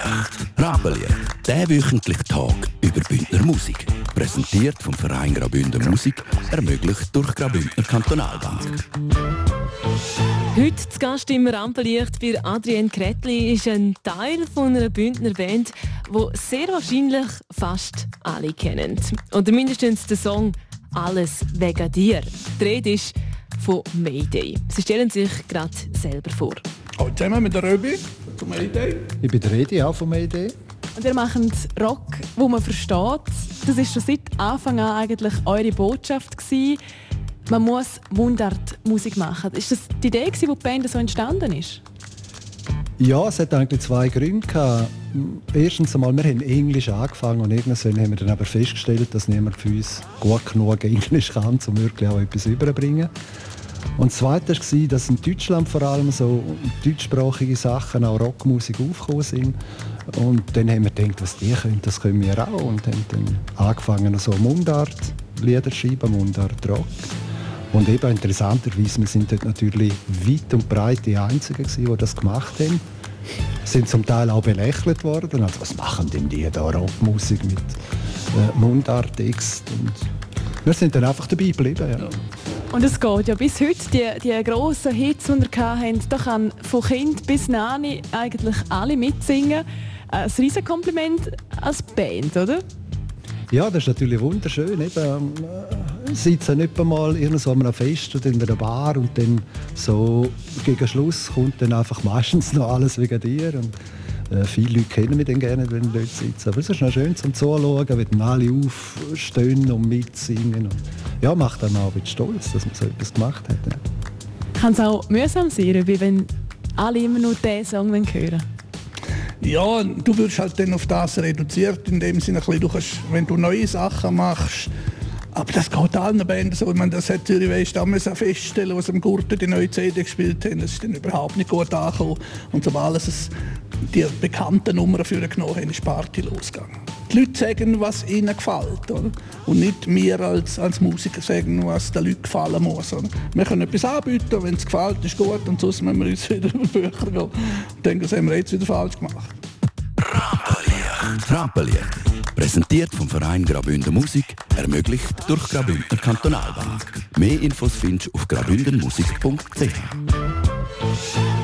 Rampenlicht, der wöchentliche Tag über Bündner Musik. Präsentiert vom Verein Graubünden Musik, ermöglicht durch Graubündner Kantonalbank. Heute zu Gast im Rampenlicht bei Adrienne Kretli ist ein Teil von einer Bündner Band, die sehr wahrscheinlich fast alle kennen. Oder mindestens den Song «Alles wegen dir». Die Rede ist von Mayday. Sie stellen sich gerade selber vor. Hallo zusammen mit der Röbi von Mayday. Ich bin der Redi, auch von Mayday. Und ihr macht Rock, wo man versteht. Das war schon seit Anfang an eigentlich eure Botschaft gewesen. Man muss Mundartmusik machen. Ist das die Idee, wie die Band so entstanden ist? Ja, es hat eigentlich zwei Gründe gehabt. Erstens einmal, wir haben Englisch angefangen und irgendwann haben wir dann aber festgestellt, dass niemand für uns gut genug Englisch kann, um wirklich auch etwas überzubringen. Und zweitens war, dass in Deutschland vor allem so deutschsprachige Sachen, auch Rockmusik aufgekommen sind. Und dann haben wir gedacht, was die können, das können wir auch. Und haben dann angefangen, so Mundart-Lieder zu schreiben, Mundart-Rock. Und eben interessanterweise, wir sind dort natürlich weit und breit die Einzigen gewesen, die das gemacht haben. Sind zum Teil auch belächelt worden. Also, was machen denn die da Rockmusik mit Mundart-Text? Und wir sind dann einfach dabei geblieben. Ja. Und es geht ja bis heute, die grossen Hits, die wir hatten, da kann von Kind bis Nani eigentlich alle mitsingen. Ein riesen Kompliment als Band, oder? Ja, das ist natürlich wunderschön. Eben, sitzen nicht einmal irgendwo an einem Fest oder in einer Bar und dann so gegen Schluss kommt dann einfach meistens noch alles wegen dir. Und viele Leute kennen mich dann gerne, wenn Leute sitzen. Aber es ist noch schön zum Zuschauen, wenn dann alle aufstehen und mitsingen. Und ja, macht dann auch ein bisschen stolz, dass man so etwas gemacht hat. Ja. Kann es auch mühsam sein, wenn alle immer nur diesen Song hören? Ja, du wirst halt dann auf das reduziert, in dem Sinne, wenn du neue Sachen machst. Aber das geht allen Bands so. Ich meine, das hat Zürich West damals auch feststellen, was am Gurten die neue CD gespielt haben. Das ist dann überhaupt nicht gut angekommen. Und sobald es die bekannten Nummern für genommen haben, ist die Party losgegangen. Die Leute sagen, was ihnen gefällt. Oder? Und nicht wir als Musiker sagen, was den Leuten gefallen muss. Oder? Wir können etwas anbieten, wenn es gefällt, ist gut. Und sonst müssen wir uns wieder über Bücher gehen und denken, das haben wir jetzt wieder falsch gemacht. Rampenlicht. Präsentiert vom Verein Graubünden Musik, ermöglicht durch Graubündner Kantonalbank. Mehr Infos findest du auf graubündenmusik.ch.